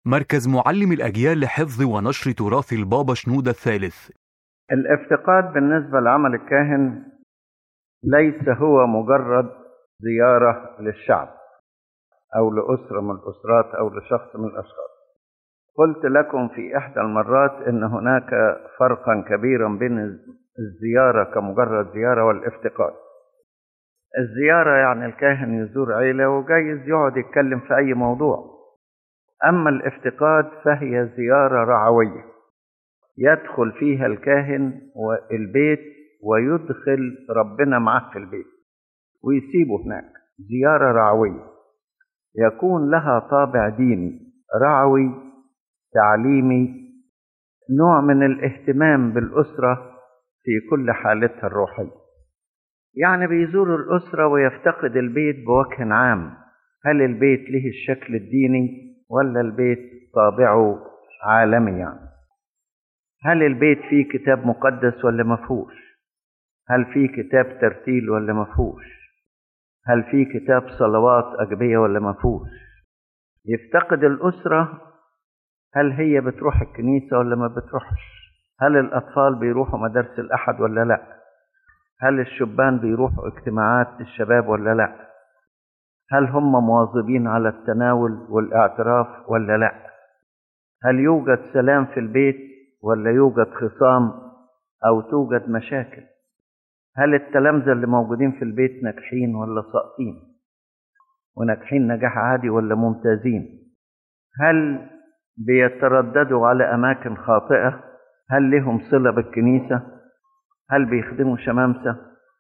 مركز معلم الأجيال لحفظ ونشر تراث البابا شنودة الثالث. الافتقاد بالنسبة لعمل الكاهن ليس هو مجرد زيارة للشعب أو لأسرة من الأسرات أو لشخص من الأشخاص. قلت لكم في إحدى المرات إن هناك فرقا كبيرا بين الزيارة كمجرد زيارة والافتقاد. الزيارة يعني الكاهن يزور عيلة وجايز يقعد يتكلم في أي موضوع، أما الافتقاد فهي زيارة رعوية يدخل فيها الكاهن والبيت ويدخل ربنا معه في البيت ويسيبه هناك. زيارة رعوية يكون لها طابع ديني رعوي تعليمي، نوع من الاهتمام بالأسرة في كل حالتها الروحية. يعني بيزور الأسرة ويفتقد البيت بوجه عام. هل البيت له الشكل الديني ولا البيت طابعه عالمي؟ يعني هل البيت فيه كتاب مقدس ولا مفهوش؟ هل فيه كتاب ترتيل ولا مفهوش؟ هل فيه كتاب صلوات أجبية ولا مفهوش؟ يفتقد الأسرة هل هي بتروح الكنيسة ولا ما بتروحش؟ هل الأطفال بيروحوا مدارس الأحد ولا لا؟ هل الشبان بيروحوا اجتماعات الشباب ولا لا؟ هل هم مواظبين على التناول والاعتراف ولا لا؟ هل يوجد سلام في البيت ولا يوجد خصام أو توجد مشاكل؟ هل التلامذة اللي موجودين في البيت ناجحين ولا ساقطين؟ وناجحين نجاح عادي ولا ممتازين؟ هل بيترددوا على أماكن خاطئة؟ هل لهم صلة بالكنيسة؟ هل بيخدموا شمامسة؟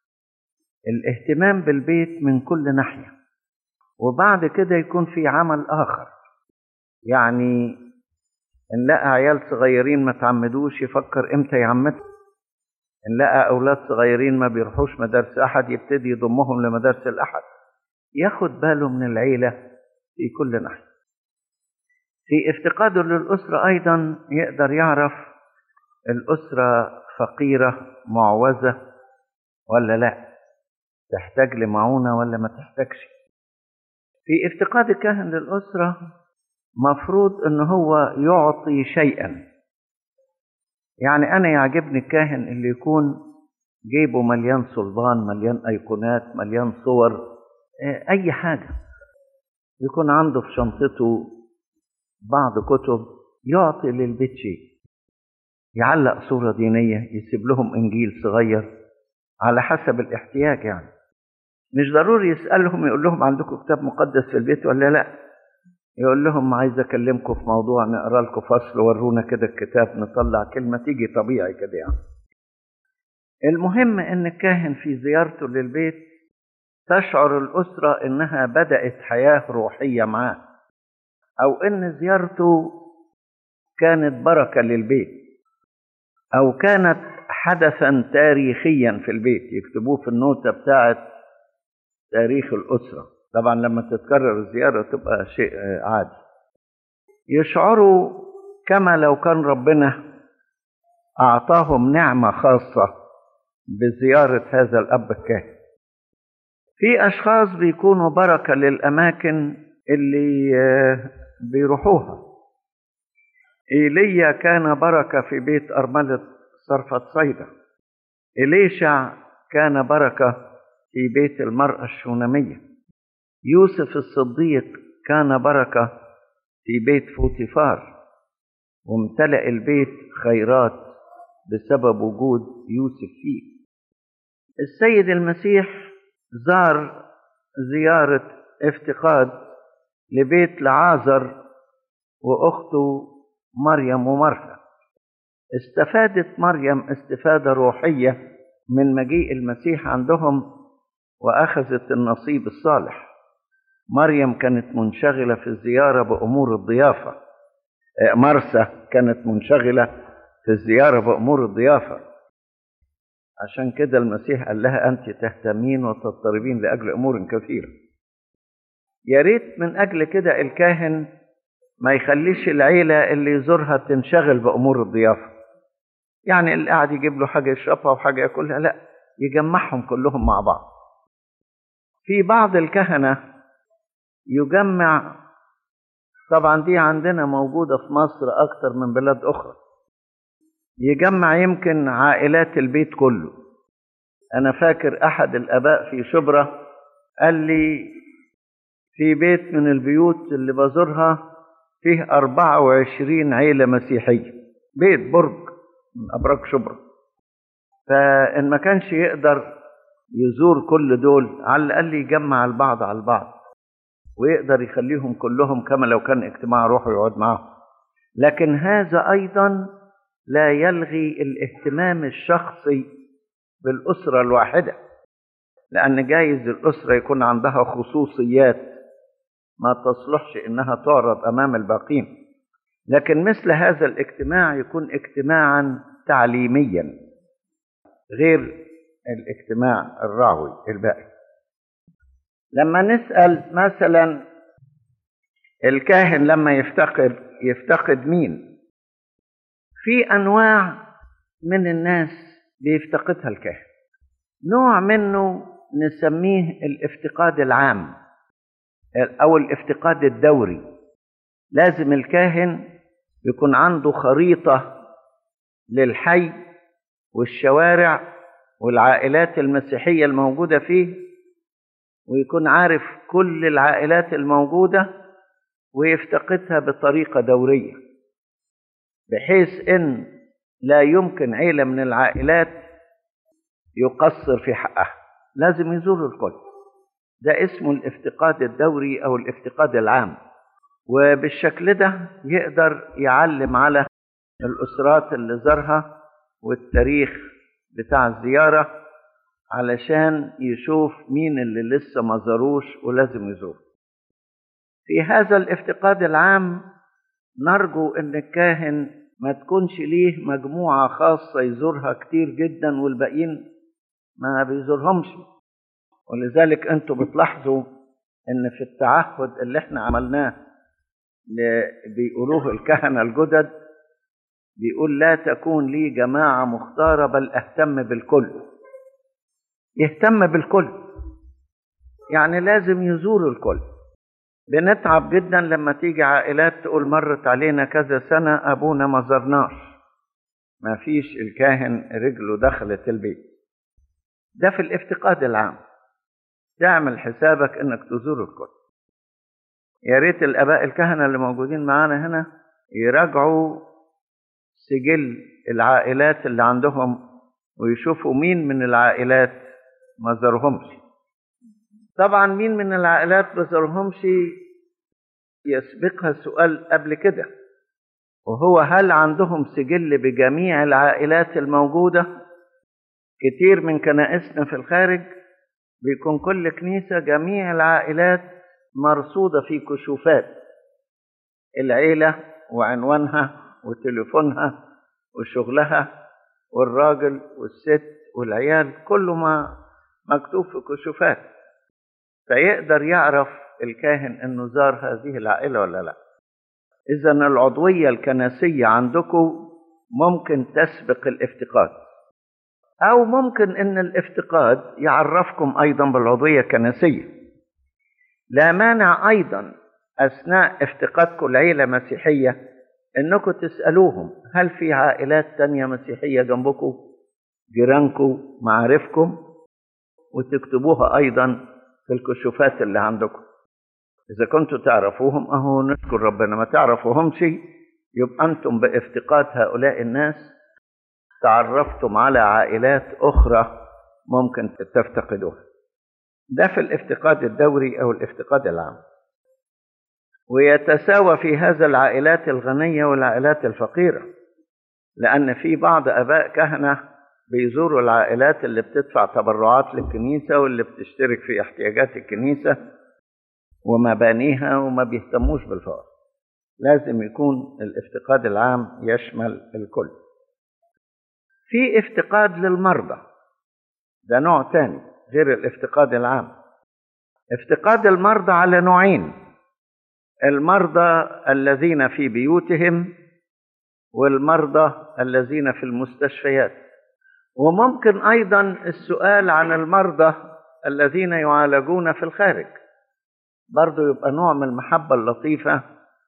الاهتمام بالبيت من كل ناحية. وبعد كده يكون في عمل آخر، يعني إن لقى عيال صغيرين ما تعمدوش يفكر إمتى يعمدوا، إن لقى أولاد صغيرين ما بيروحوش مدارس أحد يبتدي يضمهم لمدارس الأحد. ياخد باله من العيلة في كل ناحية. في افتقاده للأسرة أيضا يقدر يعرف الأسرة فقيرة معوزة ولا لا، تحتاج لمعونة ولا ما تحتاجش. في افتقاد الكاهن للأسرة مفروض أنه هو يعطي شيئا. يعني أنا يعجبني الكاهن اللي يكون جيبه مليان صلبان، مليان أيقونات، مليان صور، أي حاجة. يكون عنده في شنطته بعض كتب، يعطي للبيت شيء، يعلق صورة دينية، يسيب لهم إنجيل صغير على حسب الاحتياج. يعني مش ضروري يسألهم يقول لهم عندكم كتاب مقدس في البيت ولا لا، يقول لهم عايز أكلمكم في موضوع، نقرأ لكم فصل، ورونا كده الكتاب، نطلع كلمة تيجي طبيعي كده. يعني المهم إن الكاهن في زيارته للبيت تشعر الأسرة إنها بدأت حياة روحية معاه، أو إن زيارته كانت بركة للبيت، أو كانت حدثا تاريخيا في البيت يكتبوه في النوتة بتاعت تاريخ الأسرة. طبعا لما تتكرر الزيارة تبقى شيء عادي. يشعروا كما لو كان ربنا أعطاهم نعمة خاصة بزيارة هذا الأب الكاهن. في أشخاص بيكونوا بركة للأماكن اللي بيروحوها. إيليا كان بركة في بيت أرملة صرفة صيدا. إليشع كان بركة في بيت المرأة الشونامية. يوسف الصديق كان بركة في بيت فوتيفار، وامتلأ البيت خيرات بسبب وجود يوسف فيه. السيد المسيح زار زيارة افتقاد لبيت لعازر وأخته مريم ومرثا. استفادت مريم استفادة روحية من مجيء المسيح عندهم وأخذت النصيب الصالح. مريم كانت منشغلة في الزيارة بأمور الضيافة، مرثا كانت منشغلة في الزيارة بأمور الضيافة. عشان كده المسيح قال لها أنت تهتمين وتضطربين لأجل أمور كثيرة. يا ريت من أجل كده الكاهن ما يخليش العيلة اللي يزورها تنشغل بأمور الضيافة. يعني اللي قاعد يجيب له حاجة يشربها وحاجة يأكلها، لا، يجمعهم كلهم مع بعض. في بعض الكهنة يجمع طبعا دي عندنا موجودة في مصر أكتر من بلاد أخرى. يجمع يمكن عائلات البيت كله. أنا فاكر أحد الآباء في شبرا قال لي في بيت من البيوت اللي بزورها فيه 24 عيلة مسيحية، بيت برج من أبراج شبرا. فإن ما كانش يقدر يزور كل دول، على الأقل يجمع البعض على البعض ويقدر يخليهم كلهم كما لو كان اجتماع روحي يقعد معهم. لكن هذا أيضا لا يلغي الاهتمام الشخصي بالأسرة الواحدة، لأن جايز الأسرة يكون عندها خصوصيات ما تصلحش إنها تعرض أمام الباقين، لكن مثل هذا الاجتماع يكون اجتماعا تعليميا غير الاجتماع الرعوي الباقي. لما نسأل مثلا الكاهن لما يفتقد مين؟ في أنواع من الناس بيفتقدها الكاهن. نوع منه نسميه الافتقاد العام أو الافتقاد الدوري. لازم الكاهن يكون عنده خريطة للحي والشوارع والعائلات المسيحية الموجودة فيه، ويكون عارف كل العائلات الموجودة ويفتقدها بطريقة دورية، بحيث إن لا يمكن عيلة من العائلات يقصر في حقها، لازم يزور الكل. ده اسمه الافتقاد الدوري أو الافتقاد العام. وبالشكل ده يقدر يعلم على الأسرات اللي زارها والتاريخ بتاع الزيارة، علشان يشوف مين اللي لسه ما زاروش ولازم يزور. في هذا الافتقاد العام نرجو ان الكاهن ما تكونش ليه مجموعة خاصة يزورها كتير جدا والباقيين ما بيزورهمش. ولذلك انتوا بتلاحظوا ان في التعهد اللي احنا عملناه بيقولوه الكهنة الجدد، بيقول لا تكون لي جماعة مختارة بل اهتم بالكل. يهتم بالكل يعني لازم يزور الكل. بنتعب جدا لما تيجي عائلات تقول مرت علينا كذا سنة أبونا ما زرناش، ما فيش الكاهن رجله دخلت البيت. ده في الافتقاد العام، تعمل حسابك انك تزور الكل. يا ريت الآباء الكهنة اللي موجودين معانا هنا يراجعوا سجل العائلات اللي عندهم ويشوفوا مين من العائلات ما زارهمش. طبعا مين من العائلات ما زارهمش يسبقها سؤال قبل كده، وهو هل عندهم سجل بجميع العائلات الموجودة؟ كتير من كنائسنا في الخارج بيكون كل كنيسة جميع العائلات مرصودة في كشوفات، العيلة وعنوانها وتليفونها وشغلها والراجل والست والعيال، كله ما مكتوب في كشوفات، فيقدر يعرف الكاهن انه زار هذه العائلة ولا لا. اذا العضوية الكنسية عندكم ممكن تسبق الافتقاد، او ممكن ان الافتقاد يعرفكم ايضا بالعضوية الكنسية. لا مانع ايضا اثناء افتقادكم العيلة مسيحية انكم تسألوهم هل في عائلات تانية مسيحية جنبكم، جيرانكم، معارفكم، وتكتبوها ايضا في الكشوفات اللي عندكم. اذا كنتوا تعرفوهم اهو نشكر ربنا، ما تعرفوهمش يبقى انتم بافتقاد هؤلاء الناس تعرفتم على عائلات اخرى ممكن تفتقدوها. ده في الافتقاد الدوري او الافتقاد العام. ويتساوى في هذا العائلات الغنية والعائلات الفقيرة، لأن في بعض آباء كهنة بيزوروا العائلات اللي بتدفع تبرعات للكنيسة واللي بتشترك في احتياجات الكنيسة ومبانيها وما بيهتموش بالفقر. لازم يكون الافتقاد العام يشمل الكل. في افتقاد للمرضى، ده نوع تاني غير الافتقاد العام. افتقاد المرضى على نوعين: المرضى الذين في بيوتهم والمرضى الذين في المستشفيات. وممكن أيضا السؤال عن المرضى الذين يعالجون في الخارج، برضو يبقى نوع من المحبة اللطيفة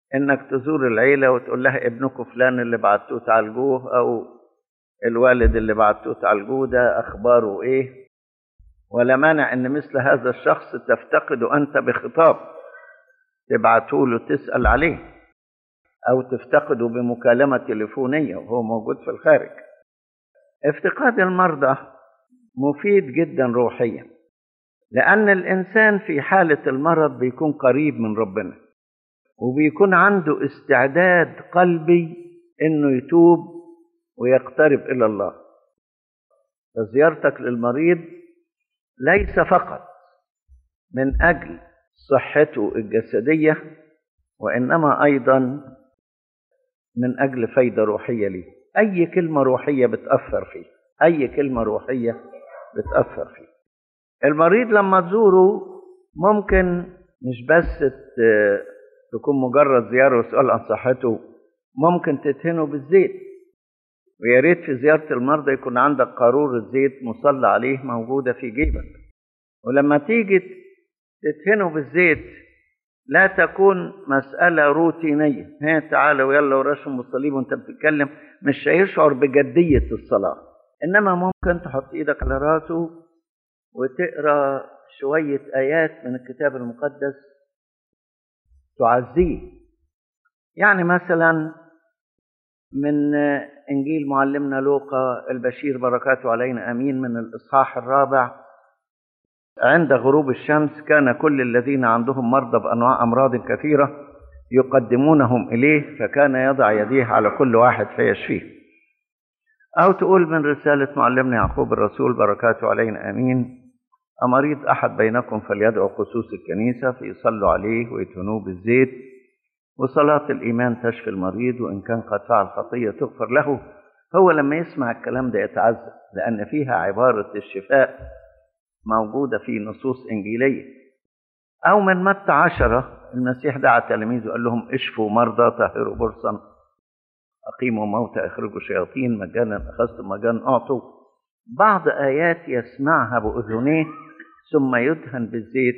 إنك تزور العيلة وتقول لها ابنكم فلان اللي بعتوه تعالجوه، أو الوالد اللي بعتوه تعالجوه ده أخباره إيه. ولا مانع إن مثل هذا الشخص تفتقده أنت بخطاب، تبعته له تسأل عليه، أو تفتقده بمكالمة تليفونية وهو موجود في الخارج. افتقاد المرضى مفيد جدا روحيا، لأن الإنسان في حالة المرض بيكون قريب من ربنا، وبيكون عنده استعداد قلبي إنه يتوب ويقترب إلى الله. فزيارتك للمريض ليس فقط من أجل صحته الجسدية، وإنما أيضا من أجل فايدة روحية ليه. أي كلمة روحية بتأثر فيه، أي كلمة روحية بتأثر فيه. المريض لما تزوره ممكن مش بس تكون مجرد زيارة وسؤال عن صحته، ممكن تدهنه بالزيت. ويا ريت في زيارة المرضى يكون عندك قارورة زيت مصلى عليه موجودة في جيبك، ولما تيجي تدهنه بالزيت لا تكون مسألة روتينية، ها تعالى ويلا ورشم بالصليب وانت بتتكلم، مش هيشعر بجدية الصلاة. إنما ممكن تحط إيدك على راسه وتقرأ شوية آيات من الكتاب المقدس تعزيه. يعني مثلا من إنجيل معلمنا لوقا البشير بركاته علينا آمين، من الإصحاح 4: عند غروب الشمس كان كل الذين عندهم مرضى بأنواع أمراض كثيرة يقدمونهم إليه، فكان يضع يديه على كل واحد فيشفيه. أو تقول من رسالة معلمنا يعقوب الرسول بركاته علينا آمين: أمريض أحد بينكم فليدعو خصوص الكنيسة فيصلوا عليه ويدهنوه بالزيت، وصلاة الإيمان تشفي المريض وإن كان قد فعل خطية تغفر له. هو لما يسمع الكلام ده يتعزى، لأن فيها عبارة الشفاء موجودة في نصوص إنجيلية. أو من متى 10: المسيح دعا تلاميذه قال لهم: اشفوا مرضى، طهروا برصا، أقيموا موتى، اخرجوا شياطين، مجانا أخذتم مجانا أعطوا. بعض آيات يسمعها بأذنيه ثم يدهن بالزيت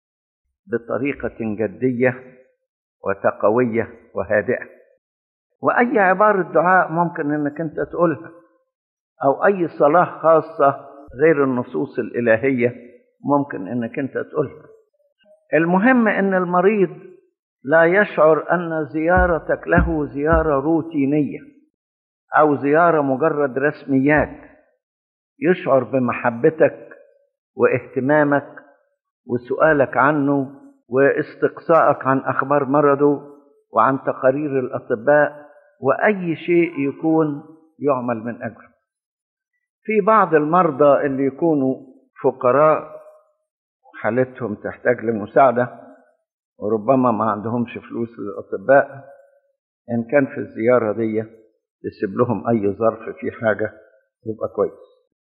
بطريقة جدية وتقوية وهادئة. وأي عبارة دعاء ممكن أنك أنت تقولها، أو أي صلاة خاصة غير النصوص الإلهية ممكن أنك أنت تقولها. المهم أن المريض لا يشعر أن زيارتك له زيارة روتينية أو زيارة مجرد رسميات، يشعر بمحبتك واهتمامك وسؤالك عنه واستقصائك عن أخبار مرضه وعن تقارير الأطباء وأي شيء يكون يعمل من أجله. في بعض المرضى اللي يكونوا فقراء حالتهم تحتاج لمساعدة وربما ما عندهمش فلوس للأطباء، إن كان في الزيارة دي تسيب لهم أي ظرف في حاجة يبقى كويس.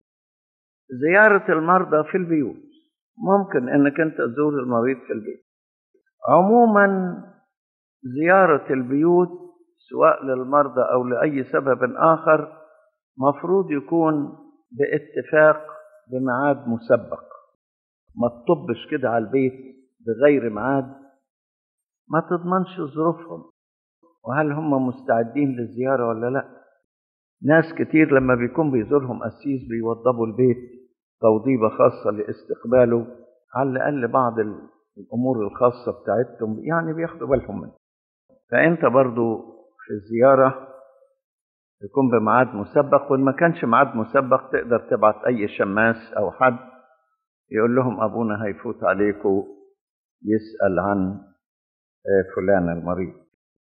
زيارة المرضى في البيوت، ممكن إنك أنت تزور المريض في البيت. عموما زيارة البيوت سواء للمرضى أو لأي سبب آخر مفروض يكون باتفاق بميعاد مسبق، ما تطبش كده على البيت بغير ميعاد، ما تضمنش ظروفهم وهل هم مستعدين للزيارة ولا لا. ناس كتير لما بيكون بيزورهم قسيس بيوضبوا البيت توضيبة خاصة لاستقباله، على الأقل بعض الأمور الخاصة بتاعتهم يعني بياخدوا بالهم منه. فأنت برضو في الزيارة يكون بميعاد مسبق، وإن ما كانش ميعاد مسبق تقدر تبعت أي شماس أو حد يقول لهم أبونا هيفوت عليكم يسأل عن فلان المريض.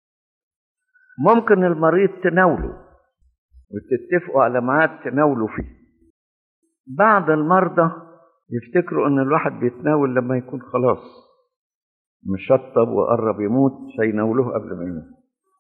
ممكن المريض تناوله وتتفقوا على ميعاد تناوله فيه. بعض المرضى يفتكروا ان الواحد بيتناول لما يكون خلاص مشطب وقرب يموت فيناولوه قبل ما يموت،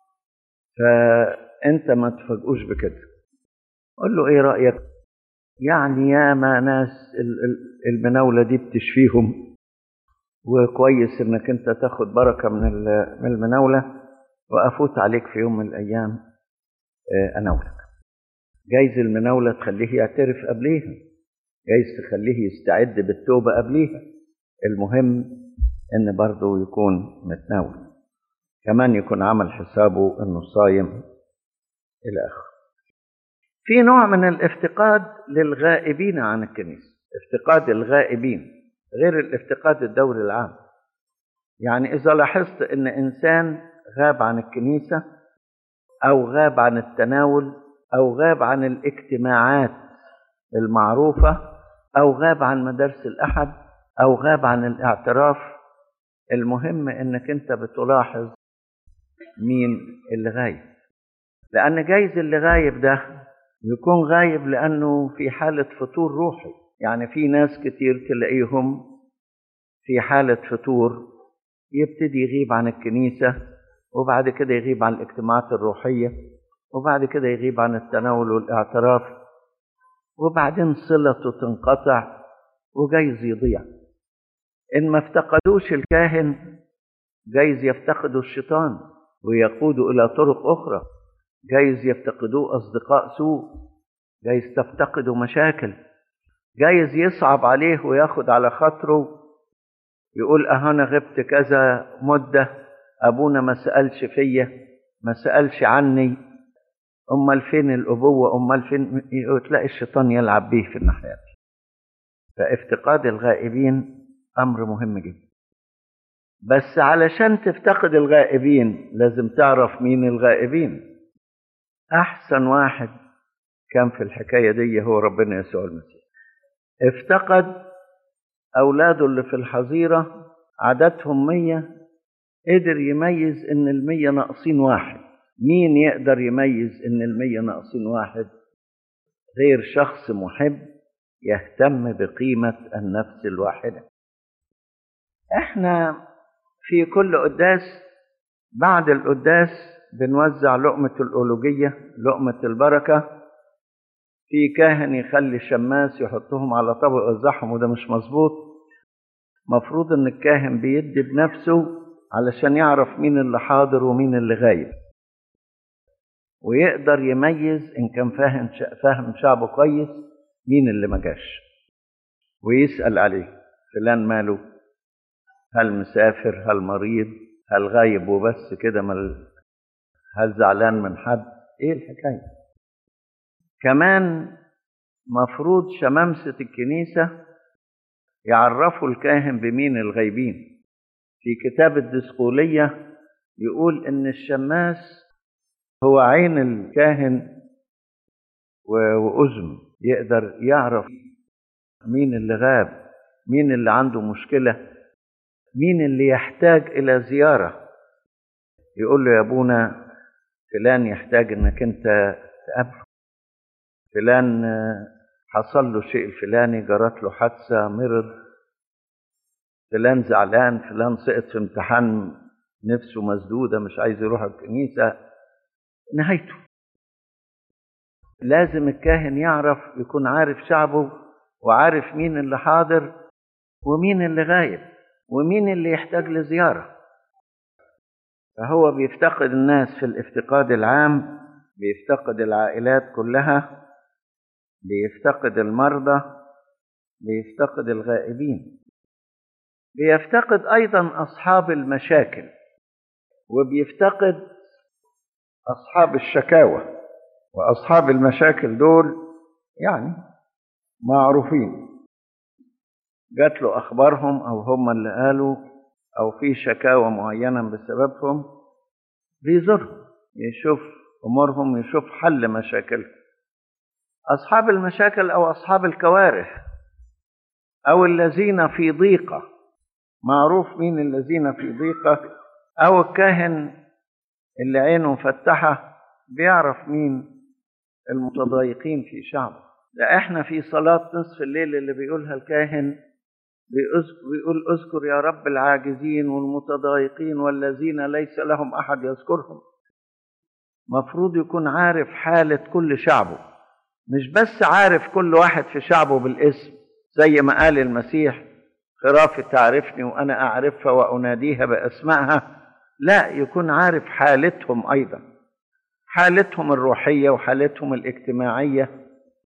فانت ما تفاجئوش بكده. قول له ايه رأيك، يعني ياما ناس المناولة دي بتشفيهم وكويس انك انت تاخد بركة من المناولة، وافوت عليك في يوم من الايام اناولك. جايز المناولة تخليه يعترف قبليها، جايز تخليه يستعد بالتوبة قبليها، المهم ان برضه يكون متناول. كمان يكون عمل حسابه انه صايم الى اخره. في نوع من الافتقاد للغائبين عن الكنيسة، افتقاد الغائبين غير الافتقاد الدوري العام. يعني إذا لاحظت إن إنسان غاب عن الكنيسة أو غاب عن التناول أو غاب عن الاجتماعات المعروفة أو غاب عن مدارس الأحد أو غاب عن الاعتراف، المهم إنك أنت بتلاحظ مين اللي غايب، لأن جايز اللي غايب ده يكون غايب لأنه في حالة فتور روحي. يعني في ناس كتير تلاقيهم في حالة فتور، يبتدي يغيب عن الكنيسة وبعد كده يغيب عن الاجتماعات الروحية وبعد كده يغيب عن التناول والاعتراف وبعدين صلته تنقطع وجايز يضيع. إن ما افتقدوش الكاهن جايز يفتقدوا الشيطان ويقودوا إلى طرق أخرى، جايز يفتقدوا أصدقاء سوء، جايز تفتقدوا مشاكل، جايز يصعب عليه وياخد على خاطره يقول أنا غبت كذا مدة، أبونا ما سألش فيا، ما سألش عني، أمال فين الأبوة، أمال فين، تلاقي الشيطان يلعب به في الناحية دي. فافتقاد الغائبين أمر مهم جدا. بس علشان تفتقد الغائبين لازم تعرف مين الغائبين. أحسن واحد كان في الحكاية دي هو ربنا يسوع المسيح. افتقد أولاده اللي في الحظيرة عددهم 100، قدر يميز إن 100 ناقصين واحد. مين يقدر يميز إن 100 ناقصين واحد غير شخص محب يهتم بقيمة النفس الواحدة؟ احنا في كل قداس بعد القداس بنوزع لقمة الأولوجية، لقمة البركة. في كاهن يخلي شماس يحطهم على طبق ويوزعهم، وده مش مظبوط. مفروض ان الكاهن بيدي بنفسه علشان يعرف مين اللي حاضر ومين اللي غايب، ويقدر يميز ان كان فاهم شعبه كويس مين اللي ما جاش، ويسأل عليه فلان ماله، هل مسافر، هل مريض، هل غايب وبس كده، هل زعلان من حد، ايه الحكاية. كمان مفروض شمامسة الكنيسة يعرفوا الكاهن بمين الغايبين. في كتاب الدسقولية يقول ان الشماس هو عين الكاهن وأذنه، يقدر يعرف مين اللي غاب، مين اللي عنده مشكلة، مين اللي يحتاج إلى زيارة. يقول له يا أبونا فلان يحتاج إنك أنت تقابله، فلان حصل له شيء الفلاني، جرت له حادثة، مرض، فلان زعلان، فلان سقط في امتحان نفسه مسدودة مش عايز يروح الكنيسة، نهايته. لازم الكاهن يعرف، يكون عارف شعبه وعارف مين اللي حاضر ومين اللي غايب ومين اللي يحتاج لزيارة. فهو بيفتقد الناس في الافتقاد العام، بيفتقد العائلات كلها، بيفتقد المرضى، بيفتقد الغائبين، بيفتقد أيضا أصحاب المشاكل، وبيفتقد أصحاب الشكاوى. وأصحاب المشاكل دول يعني معروفين، جات له أخبارهم أو هم اللي قالوا أو في شكاوى معينة بسببهم، بيزورهم يشوف أمورهم، يشوف حل مشاكلهم. أصحاب المشاكل أو أصحاب الكوارث أو الذين في ضيقة، معروف مين الذين في ضيقة. أو الكاهن اللي عينه مفتحة بيعرف مين المتضايقين في شعبه. ده احنا في صلاة نصف الليل اللي بيقولها الكاهن بيقول اذكر يا رب العاجزين والمتضايقين والذين ليس لهم أحد يذكرهم. مفروض يكون عارف حالة كل شعبه، مش بس عارف كل واحد في شعبه بالاسم زي ما قال المسيح خرافي تعرفني وأنا أعرفها وأناديها بأسمائها، لا، يكون عارف حالتهم أيضا، حالتهم الروحية وحالتهم الاجتماعية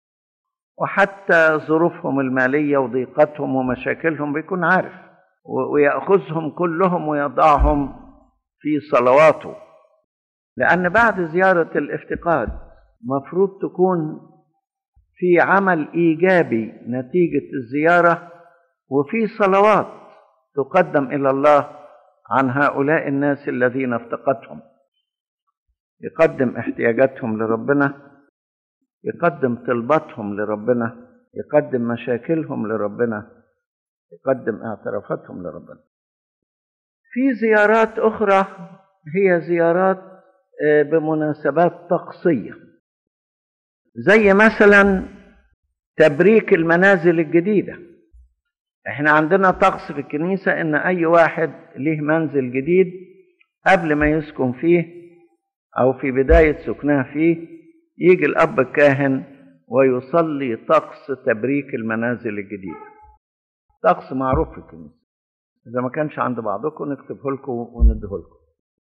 وحتى ظروفهم المالية وضيقتهم ومشاكلهم، بيكون عارف ويأخذهم كلهم ويضعهم في صلواته، لأن بعد زيارة الافتقاد مفروض تكون في عمل إيجابي نتيجة الزيارة، وفي صلوات تقدم إلى الله عن هؤلاء الناس الذين افتقدهم، يقدم احتياجاتهم لربنا، يقدم طلباتهم لربنا، يقدم مشاكلهم لربنا، يقدم اعترافاتهم لربنا. في زيارات أخرى هي زيارات بمناسبات طقسية، زي مثلا تبريك المنازل الجديدة. احنا عندنا طقس في الكنيسة ان اي واحد له منزل جديد قبل ما يسكن فيه او في بداية سكنها فيه يجي الاب الكاهن ويصلي طقس تبريك المنازل الجديدة. طقس معروف في الكنيسة، اذا ما كانش عند بعضكم نكتبه لكم ونديه لكم.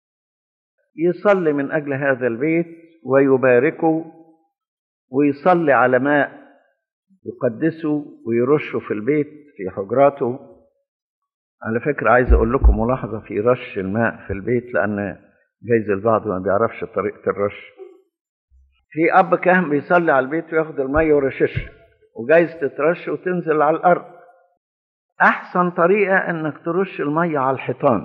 يصلي من اجل هذا البيت ويباركه، ويصلي على ماء يقدسه ويرشه في البيت في حجراته. على فكرة عايز أقول لكم ملاحظة في رش الماء في البيت، لأن جايز البعض ما بيعرفش طريقة الرش. في أب كاهن بيصلي على البيت وياخد المية ورششها، وجايز تترش وتنزل على الأرض. أحسن طريقة إنك ترش المية على الحيطان،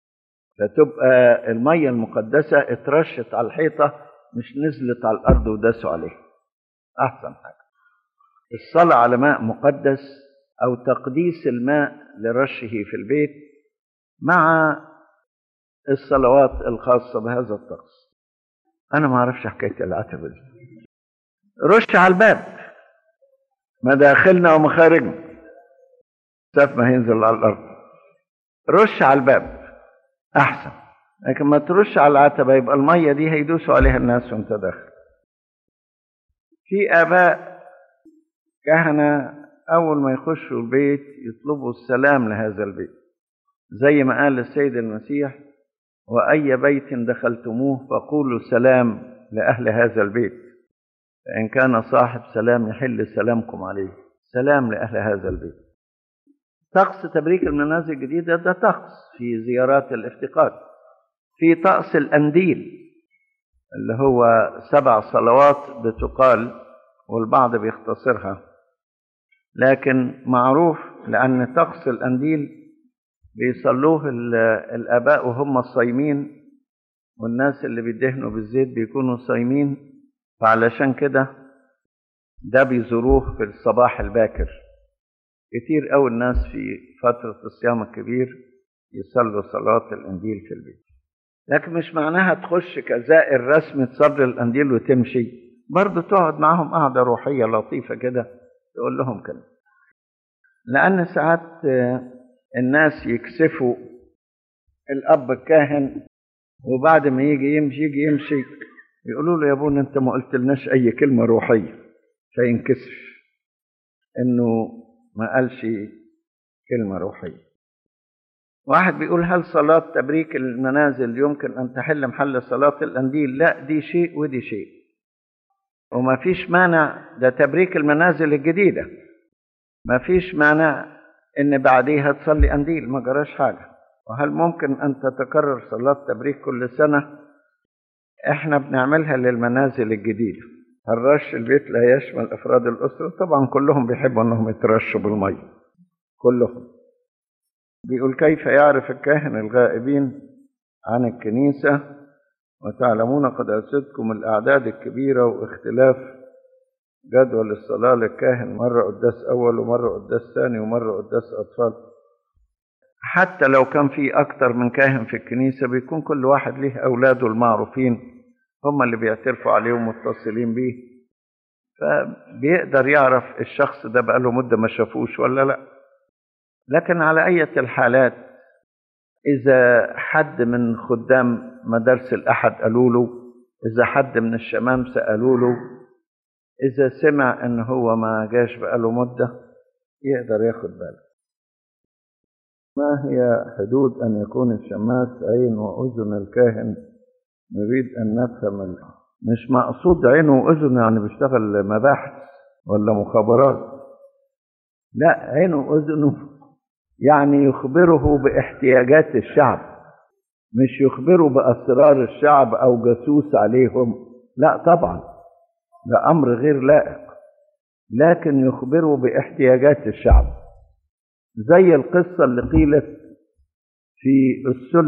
فتبقى المية المقدسة اترشت على الحيطة مش نزلت على الأرض وداسوا عليها. أحسن حاجة الصلاة على ماء مقدس أو تقديس الماء لرشه في البيت مع الصلوات الخاصة بهذا الطقس. أنا ما أعرفش حكاية العتبة دي. رش على الباب، مداخلنا ومخارجنا، ساف ما هينزل على الأرض. رش على الباب أحسن، لكن ما ترش على العتبة يبقى المية دي هيدوسوا عليها الناس وانت داخل. في آباء كهنة أول ما يخشوا البيت يطلبوا السلام لهذا البيت، زي ما قال السيد المسيح: وأي بيت دخلتموه فقولوا سلام لأهل هذا البيت، فإن كان صاحب سلام يحل سلامكم عليه. سلام لأهل هذا البيت. طقس تبريك المنازل الجديدة ده طقس في زيارات الافتقاد. في طقس الأنديل اللي هو 7 صلوات بتقال، والبعض بيختصرها، لكن معروف لأن طقس الأنديل بيصلوه الآباء وهم الصايمين، والناس اللي بيدهنوا بالزيت بيكونوا صايمين، فعلشان كده ده بيزوروه في الصباح الباكر. كتير أوي الناس في فترة الصيام الكبير يصلوا صلاة الأنديل في البيت، لكن مش معناها تخش كزائر رسمي تصلي الأنديل وتمشي، برضه تقعد معهم قعدة روحية لطيفة كده تقول لهم كده. لأن ساعات الناس يكسفوا الأب الكاهن، وبعد ما يجي يمشي يقولوا له: يا ابونا أنت ما قلت لناش أي كلمة روحية، فينكسف إنه ما قالش كلمة روحية. واحد بيقول: هل صلاة تبريك المنازل يمكن أن تحل محل صلاة الأنديل؟ لا، دي شيء ودي شيء، وما فيش مانع. ده تبريك المنازل الجديدة، ما فيش مانع إن بعديها تصلي أنديل، ما جراش حاجة. وهل ممكن أن تتكرر صلاة تبريك كل سنة؟ إحنا بنعملها للمنازل الجديدة. الرش البيت لا يشمل أفراد الأسرة، طبعا كلهم بيحبوا أنهم يترشوا بالمية كلهم. بيقول: كيف يعرف الكاهن الغائبين عن الكنيسة؟ وتعلمون قداستكم الأعداد الكبيرة واختلاف جدول الصلاة للكاهن، مرة قداس أول ومرة قداس ثاني ومرة قداس أطفال. حتى لو كان في أكتر من كاهن في الكنيسة بيكون كل واحد له أولاده المعروفين هم اللي بيعترفوا عليه ومتصلين بيه، فبيقدر يعرف الشخص ده بقاله مدة ما شافوش ولا لا. لكن على أي الحالات إذا حد من خدام مدارس الأحد قالوا له، إذا حد من الشمامسة قالوا له، إذا سمع إن هو ما جاش بقاله مدة يقدر ياخد باله. ما هي حدود أن يكون الشماس عين وأذن الكاهن؟ نريد أن نفهم. مش مقصود عينه وأذن يعني بيشتغل مباحث ولا مخابرات، لا، عينه وأذنه يعني يخبره باحتياجات الشعب. مش يخبروا بأسرار الشعب أو جاسوس عليهم، لا طبعا، ده أمر غير لائق، لكن يخبروا باحتياجات الشعب. زي القصة اللي قيلت في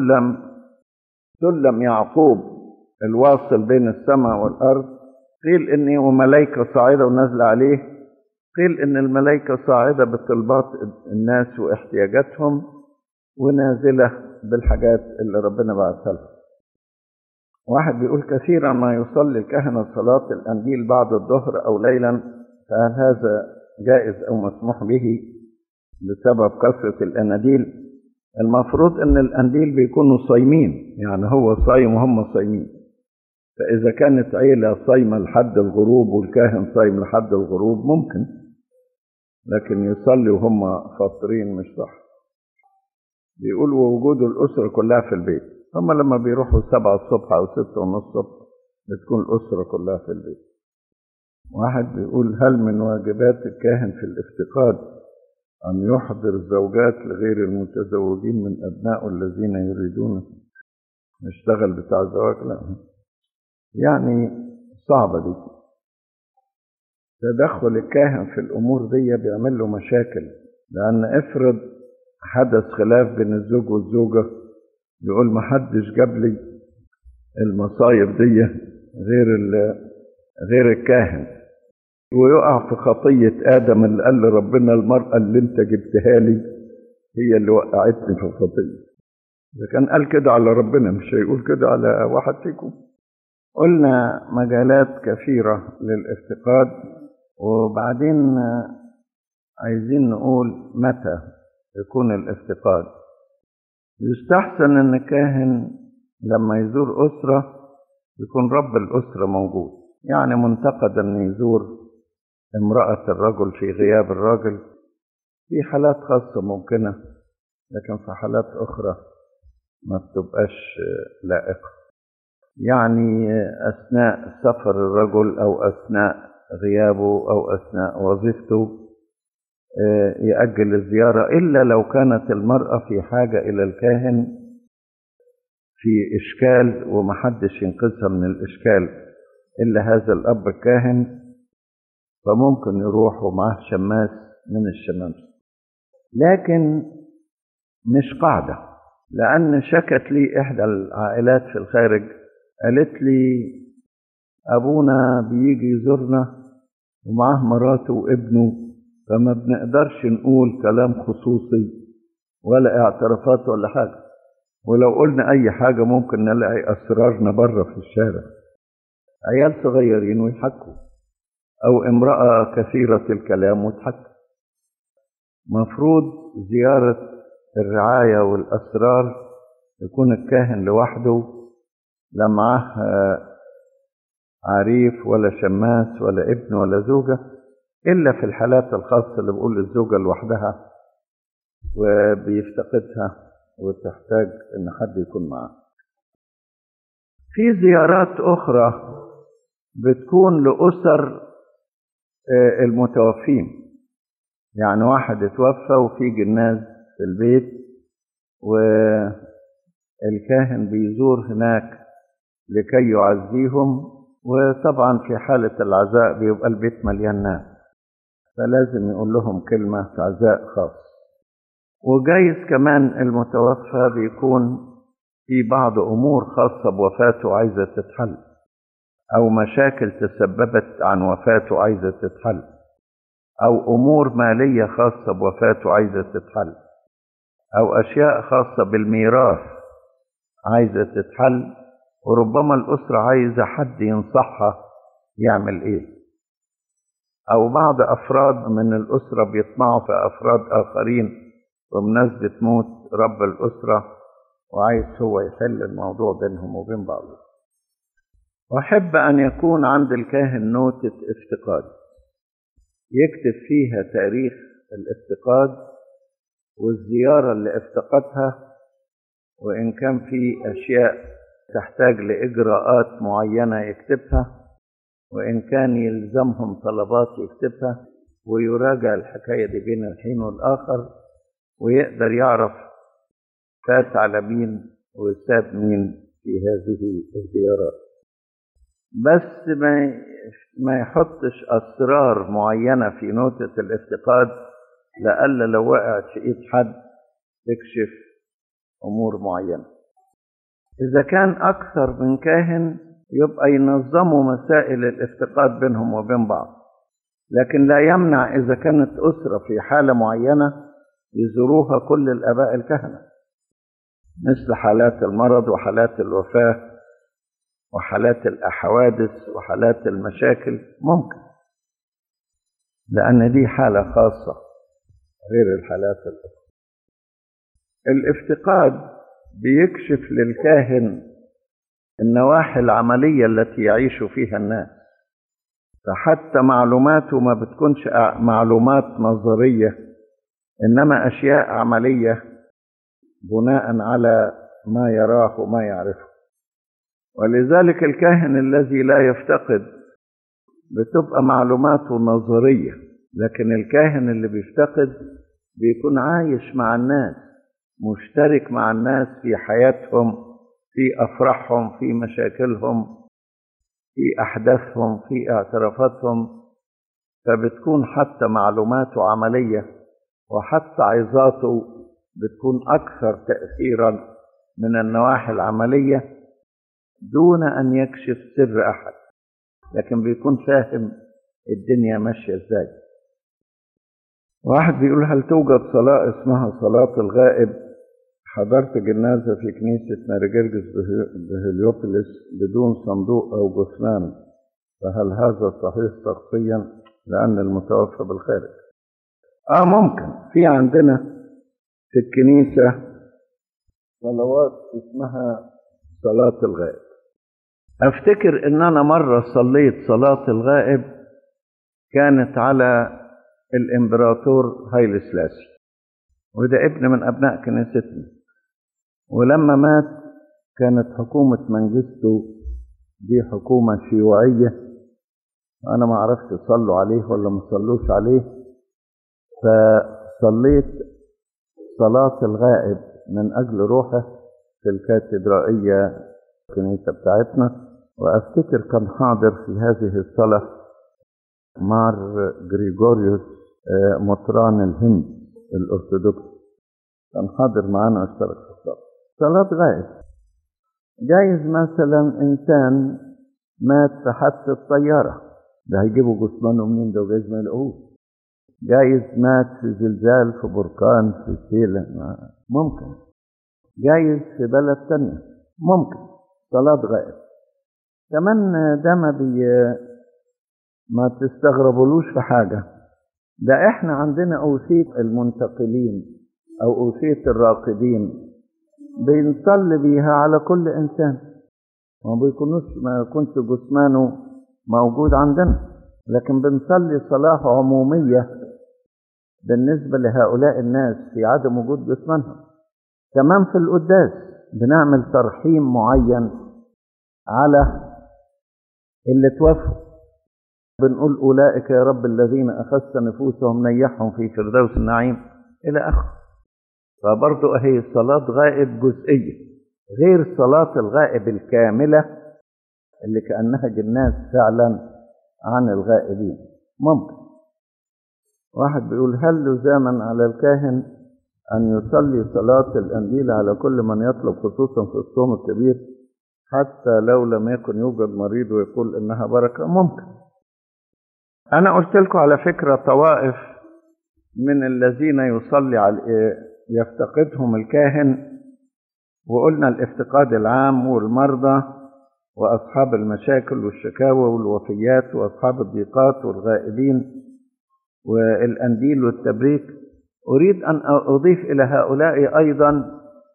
سلم يعقوب الواصل بين السماء والأرض، قيل إن وملائكة صاعدة ونازلة عليه، قيل إن الملائكة صاعدة بطلبات الناس واحتياجاتهم، ونازلة بالحاجات اللي ربنا بعثها لهم. واحد بيقول كثيرا ما يصلي الكهنة صلاة الأنجيل بعد الظهر أو ليلا، فهل هذا جائز أو مسموح به بسبب كثرة الأناديل؟ المفروض أن الأناديل بيكونوا صايمين، يعني هو صايم وهم صايمين، فإذا كانت عيلة صايمة لحد الغروب والكاهن صايم لحد الغروب ممكن، لكن يصلي وهم فاطرين مش صح. بيقول ووجود الأسرة كلها في البيت، هم لما بيروحوا 7 الصبح أو 6:30 الصبح بتكون الأسرة كلها في البيت. واحد بيقول هل من واجبات الكاهن في الافتقاد أن يحضر زوجات لغير المتزوجين من أبنائه الذين يريدون يشتغل بتاع الزواج؟ لا، يعني صعبة دي. تدخل الكاهن في الأمور دي بيعمل له مشاكل، لأن افرض حدث خلاف بين الزوج والزوجة، يقول ما حدش جاب لي المصايب دي غير الكاهن، ويقع في خطية آدم اللي قال لربنا المرأة اللي انت جبتها لي هي اللي وقعتني في الخطية. إذا كان قال كده على ربنا مش هيقول كده على واحد فيكم. قلنا مجالات كثيرة للافتقاد، وبعدين عايزين نقول متى يكون الافتقاد. يستحسن ان الكاهن لما يزور أسرة يكون رب الأسرة موجود، يعني منتقد ان يزور امرأة الرجل في غياب الراجل في حالات خاصة ممكنة، لكن في حالات أخرى ما بتبقاش لائقة، يعني أثناء سفر الرجل أو أثناء غيابه أو أثناء وظيفته يأجل الزيارة، إلا لو كانت المرأة في حاجة إلى الكاهن في إشكال ومحدش ينقذها من الإشكال إلا هذا الأب الكاهن، فممكن يروح ومعه شماس من الشمامسة، لكن مش قاعدة. لأن شكت لي إحدى العائلات في الخارج، قالت لي أبونا بيجي يزورنا ومعه مراته وابنه، فما بنقدرش نقول كلام خصوصي ولا اعترافات ولا حاجة، ولو قلنا أي حاجة ممكن نلاقي أسرارنا بره في الشارع، عيال صغيرين ويحكوا، أو امرأة كثيرة الكلام وتحكي. مفروض زيارة الرعاية والأسرار يكون الكاهن لوحده، لا معاه عريف ولا شماس ولا ابن ولا زوجة، إلا في الحالات الخاصة اللي بقول الزوجة لوحدها وبيفتقدها وتحتاج إن حد يكون معاه. في زيارات أخرى بتكون لأسر المتوفين، يعني واحد اتوفى وفي جناز في البيت والكاهن بيزور هناك لكي يعزيهم، وطبعا في حالة العزاء بيبقى البيت مليان ناس، فلازم يقول لهم كلمة عزاء خاص. وجايز كمان المتوفى بيكون في بعض أمور خاصة بوفاته عايزة تتحل، أو مشاكل تسببت عن وفاته عايزة تتحل، أو أمور مالية خاصة بوفاته عايزة تتحل، أو أشياء خاصة بالميراث عايزة تتحل، وربما الأسرة عايزة حد ينصحها يعمل إيه، أو بعض أفراد من الأسرة بيطمعوا في أفراد آخرين بمناسبة موت رب الأسرة وعايز هو يحل الموضوع بينهم وبين بعض. وأحب أن يكون عند الكاهن نوتة افتقاد يكتب فيها تاريخ الافتقاد والزيارة اللي افتقدها، وإن كان في أشياء تحتاج لإجراءات معينة يكتبها، وإن كان يلزمهم طلبات يكتبها، ويراجع الحكاية دي بين الحين والآخر، ويقدر يعرف فات على مين وساب مين في هذه الزيارات. بس ما يحطش أسرار معينة في نوتة الافتقاد، لألا لو وقعت في إيد حد تكشف أمور معينة. إذا كان أكثر من كاهن يبقى ينظموا مسائل الافتقاد بينهم وبين بعض، لكن لا يمنع إذا كانت أسرة في حالة معينة يزوروها كل الآباء الكهنة، مثل حالات المرض وحالات الوفاة وحالات الحوادث وحالات المشاكل، ممكن، لأن دي حالة خاصة غير الحالات الأخرى. الافتقاد بيكشف للكاهن النواحي العملية التي يعيش فيها الناس، فحتى معلوماته ما بتكونش معلومات نظرية، إنما أشياء عملية بناء على ما يراه وما يعرفه. ولذلك الكاهن الذي لا يفتقد بتبقى معلوماته نظرية، لكن الكاهن اللي بيفتقد بيكون عايش مع الناس، مشترك مع الناس في حياتهم، في أفراحهم، في مشاكلهم، في أحداثهم، في اعترافاتهم، فبتكون حتى معلوماته عملية، وحتى عظاته بتكون أكثر تأثيرا من النواحي العملية، دون أن يكشف سر أحد، لكن بيكون فاهم الدنيا ماشية إزاي. واحد بيقول: هل توجد صلاة اسمها صلاة الغائب؟ حضرت جنازة في كنيسة ماري جرجس بهليوبوليس بدون صندوق أو جثمان، فهل هذا صحيح شخصيا لأن المتوفى بالخارج؟ ممكن. في عندنا في الكنيسة صلوات اسمها صلاة الغائب. أفتكر إن أنا مرة صليت صلاة الغائب كانت على الإمبراطور هايلي سلاسي، وده ابن من أبناء كنيستنا، ولما مات كانت حكومة منجستو دي حكومة شيوعية، أنا ما عرفت صلوا عليه ولا ما صلوش عليه، فصليت صلاة الغائب من أجل روحه في الكاتدرائية الكنيسة بتاعتنا. وأفتكر كان حاضر في هذه الصلاة مار غريغوريوس مطران الهند الأرثوذكس، كان حاضر معانا واشترك في الصلاة. صلاة غائب جايز مثلا إنسان مات في حادثة طيارة، ده هيجيبوا جثمانه منين ده؟ وجايز ما يلاقوش. جايز مات في زلزال، في بركان، في سيلة، ممكن. جايز في بلد تانية، ممكن. صلاة غائب كمان ده ما تستغربولوش في حاجة، ده احنا عندنا أوصية المنتقلين أو أوصية الراقدين بنصلي بيها على كل إنسان، ما يكونش جثمانه موجود عندنا، لكن بنصلي صلاة عمومية بالنسبة لهؤلاء الناس في عدم وجود جثمانهم. كمان في القداس بنعمل ترحيم معين على اللي توفوا، بنقول: أولئك يا رب الذين أخذت نفوسهم نيحهم في فردوس النعيم إلى آخره. فبرضو أهي صلاة غائب جزئية غير صلاة الغائب الكاملة اللي كأنها جناز فعلا عن الغائبين، ممكن. واحد بيقول: هل لزاما على الكاهن أن يصلي صلاة الأنجيل على كل من يطلب، خصوصا في الصوم الكبير، حتى لو لم يكن يوجد مريض ويقول إنها بركة؟ ممكن. أنا قلت لكم على فكرة طوائف من الذين يفتقدهم الكاهن، وقلنا الافتقاد العام والمرضى وأصحاب المشاكل والشكاوى والوفيات وأصحاب الضيقات والغائبين والأنديل والتبريك. أريد أن أضيف إلى هؤلاء أيضا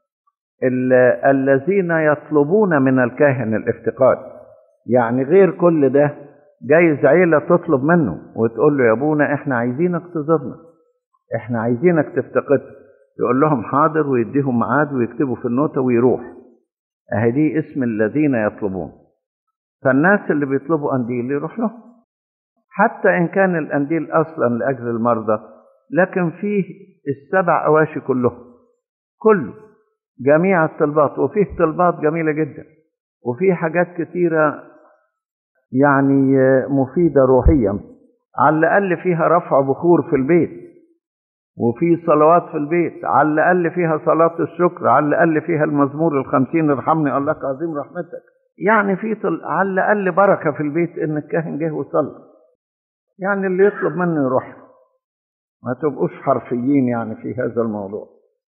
الذين يطلبون من الكاهن الافتقاد، يعني غير كل ده. جايز عيلة تطلب منه وتقول له: يا أبونا إحنا عايزينك تزورنا، إحنا عايزينك تفتقد، يقول لهم حاضر ويديهم ميعاد ويكتبوا في النوتة ويروح. أهدي اسم الذين يطلبون. فالناس اللي بيطلبوا أنديل يروح له، حتى إن كان الأنديل أصلا لأجل المرضى، لكن فيه 7 أواشي كله جميع الطلبات، وفيه طلبات جميلة جدا، وفيه حاجات كتيرة يعني مفيدة روحيا، على الأقل فيها رفع بخور في البيت، وفي صلوات في البيت، على الأقل فيها صلاة الشكر، على الأقل فيها المزمور 50 ارحمني الله عظيم رحمتك. يعني في على الأقل بركة في البيت إن الكاهن جه وصلى. يعني اللي يطلب منه يروح، ما تبقوش حرفيين يعني في هذا الموضوع.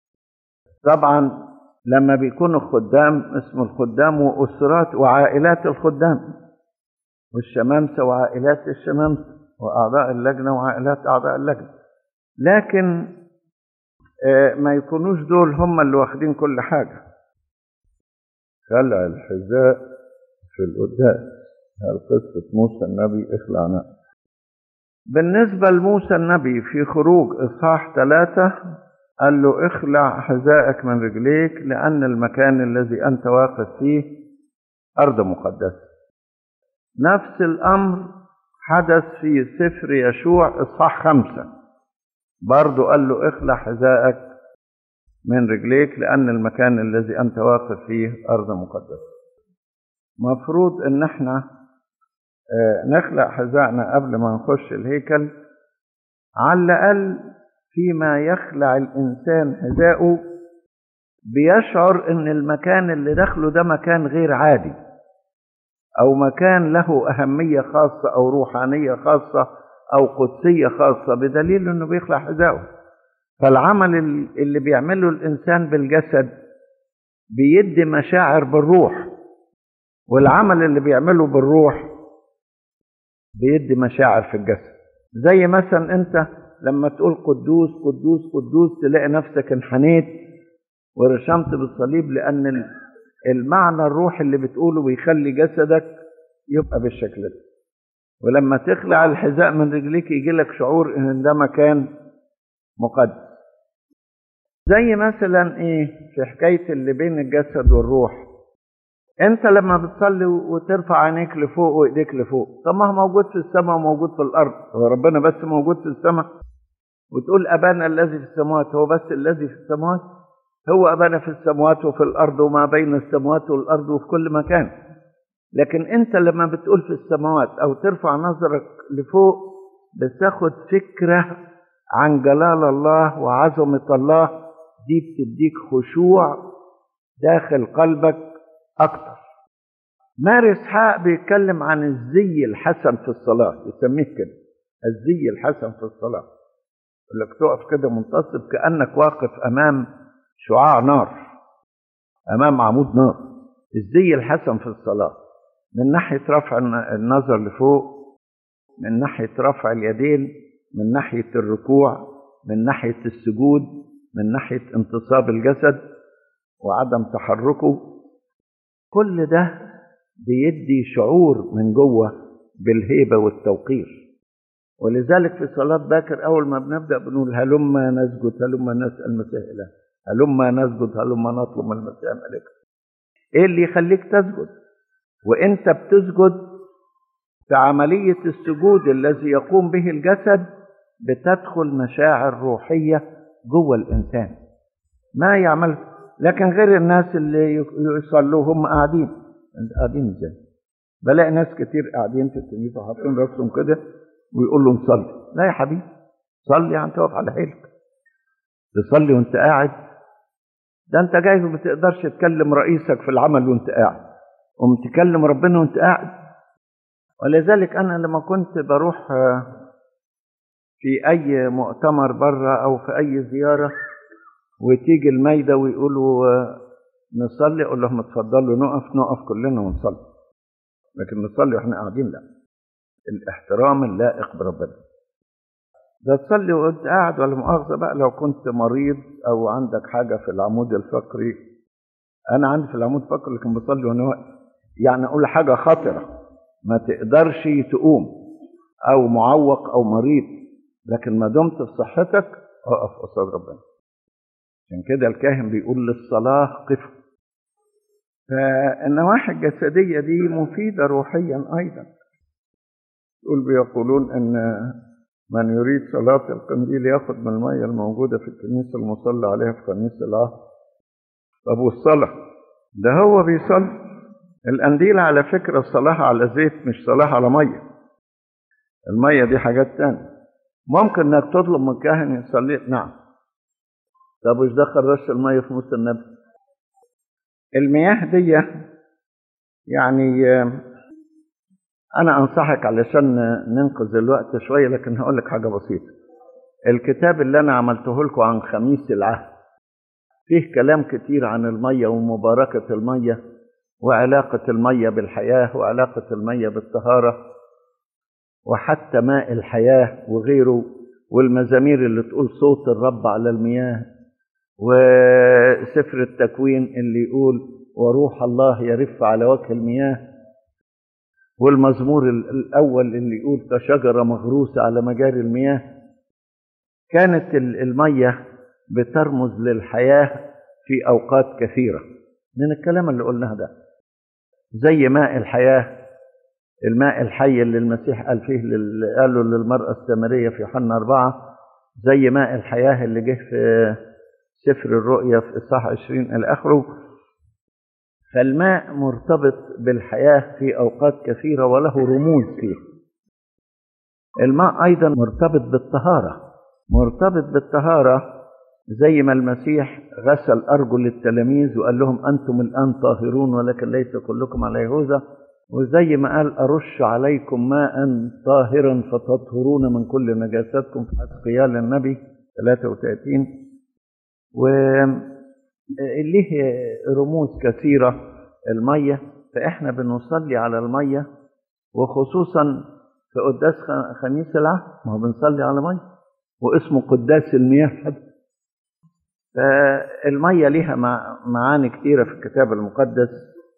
طبعا لما بيكونوا خدام، اسم الخدام وأسرات وعائلات الخدام، والشمامسة وعائلات الشمامسة، وأعضاء اللجنة وعائلات أعضاء اللجنة، لكن ما يكونوش دول هم اللي واخدين كل حاجة. خلع الحذاء في القداس، هل قصة موسى النبي اخلع نعم. بالنسبة لموسى النبي في خروج إصحاح 3 قال له اخلع حذاءك من رجليك لأن المكان الذي أنت واقف فيه أرض مقدسة. نفس الأمر حدث في سفر يشوع إصحاح 5، برضو قال له اخلع حذاءك من رجليك لأن المكان الذي أنت واقف فيه أرض مقدسة. مفروض إن احنا نخلع حذائنا قبل ما نخش الهيكل، على الأقل فيما يخلع الإنسان حذاءه بيشعر إن المكان اللي داخله ده مكان غير عادي، أو مكان له أهمية خاصة أو روحانية خاصة أو قدسية خاصة، بدليل إنه بيخلع حذاءه. فالعمل اللي بيعمله الإنسان بالجسد بيدي مشاعر بالروح، والعمل اللي بيعمله بالروح بيدي مشاعر في الجسد. زي مثلا أنت لما تقول قدوس قدوس قدوس تلاقي نفسك انحنيت ورشمت بالصليب، لأن المعنى الروح اللي بتقوله بيخلي جسدك يبقى بالشكل ده. ولما تخلع الحذاء من رجليك يجي لك شعور ان ده مكان مقدس. زي مثلا ايه في حكاية اللي بين الجسد والروح، انت لما بتصلي وترفع عينيك لفوق وايديك لفوق، طب ما هو موجود في السماء وموجود في الارض، هو ربنا بس موجود في السماء؟ وتقول ابانا الذي في السماوات، هو بس الذي في السماوات؟ هو ابانا في السماوات وفي الارض وما بين السماوات والارض وفي كل مكان. لكن انت لما بتقول في السماوات او ترفع نظرك لفوق بتاخد فكرة عن جلال الله وعظمة الله، دي بتديك خشوع داخل قلبك اكتر. ماري اسحاق بيتكلم عن الزي الحسن في الصلاة، يسميه كده الزي الحسن في الصلاة، انك تقف كده منتصب كأنك واقف امام شعاع نار، امام عمود نار. الزي الحسن في الصلاة من ناحية رفع النظر لفوق، من ناحية رفع اليدين، من ناحية الركوع، من ناحية السجود، من ناحية انتصاب الجسد وعدم تحركه. كل ده بيدي شعور من جوه بالهيبة والتوقير. ولذلك في صلاة باكر أول ما بنبدأ بنقول هلما نسجد هلما نسأل مسيح إله، هلما نسجد هلما نطلب من المسيح ملكا. إيه اللي يخليك تسجد؟ وإنت بتسجد في عملية السجود الذي يقوم به الجسد بتدخل مشاعر روحية جوه الإنسان ما يعمل. لكن غير الناس اللي يصلوا هم قاعدين ازاي؟ بلاقي ناس كتير قاعدين في الكنيسة حاطين راسهم كده ويقول له نصلي. لا يا حبيبي، صلي يعني تقف على حيلك. تصلي وانت قاعد؟ ده انت جاي ما بتقدرش تكلم رئيسك في العمل وانت قاعد، تكلم ربنا وانت قاعد. ولذلك انا لما كنت بروح في اي مؤتمر بره او في اي زيارة وتيجي المايدة ويقولوا نصلي، اقول لهم اتفضلوا نقف كلنا ونصلي. لكن نصلي واحنا قاعدين لا، الاحترام اللائق بربنا. ده تصلي وانت قاعد ولا مؤاخذة بقى لو كنت مريض او عندك حاجة في العمود الفقري. انا عندي في العمود الفقري لكن بصلي وانا واقف، يعني اقول حاجة خطرة ما تقدرش تقوم او معوق او مريض، لكن ما دمت في صحتك اقف قصاد ربنا. عشان كده الكاهن بيقول للصلاة قف. فالنواحي الجسدية دي مفيدة روحيا ايضا. بيقولون ان من يريد صلاة القنديل ياخد من المية الموجودة في الكنيسة المصلى عليها في كنيسة العهد طب والصلاة؟ ده هو بيصلي. القنديل على فكرة صلاها على زيت، مش صلاها على مية. المية دي حاجات تانية. ممكن انك تطلب من كاهن يصلي، نعم. طب وش دخل رش المية في موسى النبي؟ المياه دي يعني انا انصحك علشان ننقذ الوقت شوية، لكن هقول لك حاجة بسيطة. الكتاب اللي انا عملته لكم عن خميس العهد فيه كلام كتير عن المية ومباركة المية وعلاقة المية بالحياة وعلاقة المية بالطهارة وحتى ماء الحياة وغيره، والمزامير اللي تقول صوت الرب على المياه، وسفر التكوين اللي يقول وروح الله يرف على وجه المياه، والمزمور الأول اللي يقول كشجرة مغروسة على مجاري المياه. كانت المية بترمز للحياة في أوقات كثيرة من الكلام اللي قلناه ده، زي ماء الحياة، الماء الحي اللي المسيح قال فيه قاله للمرأة السامرية في يوحنا 4، زي ماء الحياة اللي جه في سفر الرؤيا في إصحاح 20 إلى آخره. فالماء مرتبط بالحياة في أوقات كثيرة وله رموز فيه. الماء أيضا مرتبط بالطهارة، زي ما المسيح غسل أرجل التلاميذ وقال لهم أنتم الآن طاهرون ولكن ليس كلكم على يهوذا، وزي ما قال أرش عليكم ماء طاهرا فتطهرون من كل نجاستكم في حزقيال النبي 33. وليه رموز كثيرة المية، فإحنا بنصلي على المية، وخصوصا في قداس خميس العهد ما هو بنصلي على مية واسمه قداس المياه حتى. فالمية ليها معاني كثيرة في الكتاب المقدس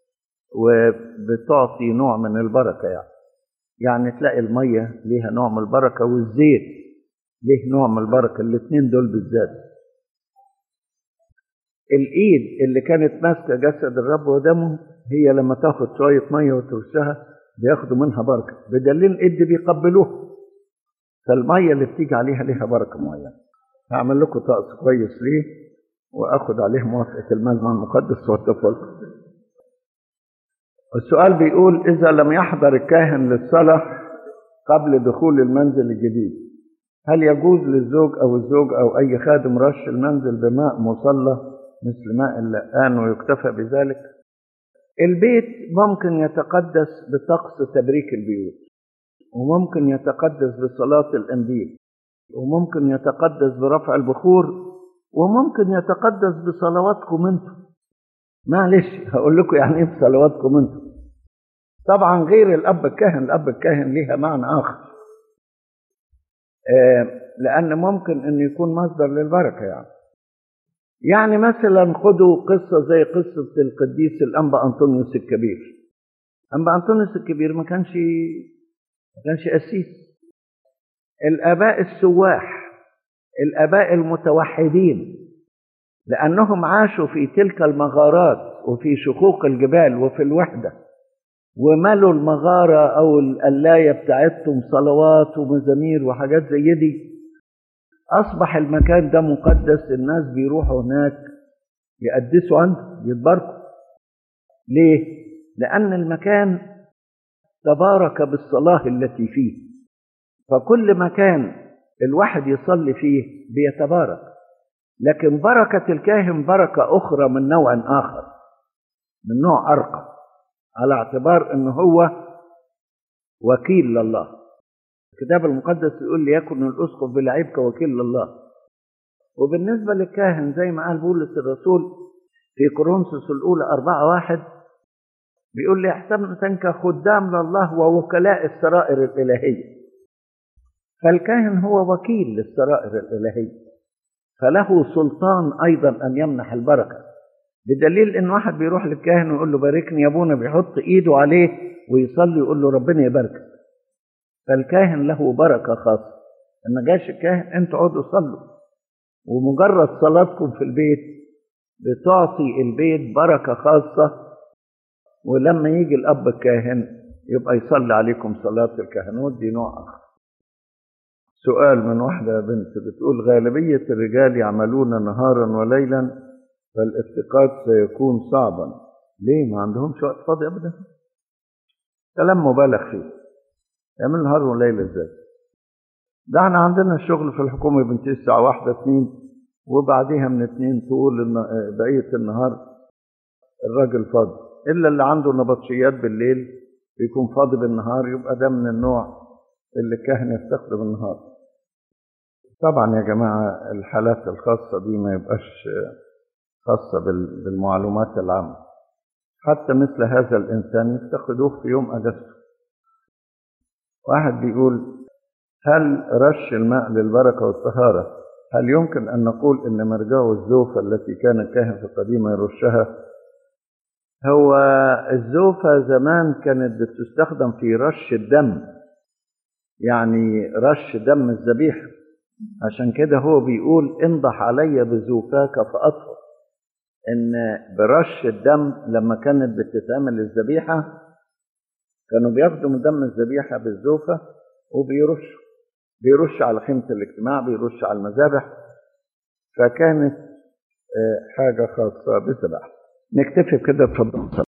وبتعطي نوع من البركة. يعني تلاقي المية ليها نوع من البركة، والزيت ليه نوع من البركة، الاثنين دول بالذات. الإيد اللي كانت ماسكة جسد الرب ودمه هي لما تاخد شوية مية وترشها بياخدوا منها بركة، بدليل الإيد بيقبلوها. فالمية اللي بتيجي عليها ليها بركة معينة. هعمل لكم طقس كويس ليه وأخد عليه موافقة المجمع المقدس واتفقكم. السؤال بيقول إذا لم يحضر الكاهن للصلاة قبل دخول المنزل الجديد، هل يجوز للزوج أو الزوج أو أي خادم رش المنزل بماء مصلى مثل ماء اللقان ويكتفى بذلك؟ البيت ممكن يتقدس بطقس تبريك البيوت، وممكن يتقدس بصلاة القنديل، وممكن يتقدس برفع البخور، وممكن يتقدس بصلواتكم انتم. معلش هقول لكم يعني ايه بصلواتكم انتم. طبعا غير الاب الكاهن ليها معنى اخر، لان ممكن ان يكون مصدر للبركه. يعني مثلا خدوا قصه زي قصه القديس الانبا انطونيوس الكبير. انبا انطونيوس الكبير ما كانش قسيس. الاباء السواح، الاباء المتوحدين، لانهم عاشوا في تلك المغارات وفي شقوق الجبال وفي الوحده، وملوا المغاره او القلايه بتاعتهم صلوات ومزامير وحاجات زي دي، اصبح المكان ده مقدس. الناس بيروحوا هناك يقدسوا عنده يتباركوا. ليه؟ لان المكان تبارك بالصلاه التي فيه، فكل مكان الواحد يصلي فيه بيتبارك. لكن بركة الكاهن بركة أخرى من نوع آخر، من نوع أرقى، على اعتبار أنه هو وكيل لله. الكتاب المقدس يقول ليكن الأسقف بالعيب كوكيل لله. وبالنسبة للكاهن زي ما قال بولس الرسول في كورنثوس الأولى 4:1 بيقول ليحسبن كخدام لله ووكلاء السرائر الإلهية. فالكاهن هو وكيل للسرائر الإلهية، فله سلطان أيضا أن يمنح البركة، بدليل إن واحد بيروح للكاهن ويقول له باركني يا ابونا، بيحط إيده عليه ويصلي ويقول له ربنا يباركك. فالكاهن له بركة خاصة. لما جاش الكاهن انتوا اقعدوا صلوا، ومجرد صلاتكم في البيت بتعطي البيت بركة خاصة. ولما يجي الأب الكاهن يبقى يصلي عليكم صلاة الكهنوت، دي نوع آخر. سؤال من واحدة بنت بتقول غالبية الرجال يعملون نهارا وليلا فالافتقاد سيكون صعبا. ليه؟ ما عندهمش وقت فاضي أبدا. كلام مبالغ فيه. يعمل نهار وليل ازاي؟ ده احنا عندنا الشغل في الحكومة بنتهي الساعة 1 2، وبعديها من 2 طول بقية النهار الراجل فاضي، إلا اللي عنده نبطشيات بالليل بيكون فاضي بالنهار، يبقى ده من النوع اللي الكاهن يفتقد بالنهار. طبعا يا جماعة الحالات الخاصة دي ما يبقاش خاصة بالمعلومات العامة. حتى مثل هذا الإنسان يفتقدوه في يوم أجازته. واحد بيقول: هل رش الماء للبركة والطهارة هل يمكن أن نقول إن مرجعه الزوفة التي كان الكاهن في القديمة يرشها؟ هو الزوفة زمان كانت بتستخدم في رش الدم، يعني رش دم الذبيحة، عشان كده هو بيقول: انضح علي بزوفاك فأطهر. إن برش الدم لما كانت بتتعمل الذبيحة كانوا بياخدوا من دم الذبيحة بالزوفة بيرش على خيمة الاجتماع، بيرش على المذابح، فكانت حاجة خاصة بالذبح. نكتفي كده، اتفضل.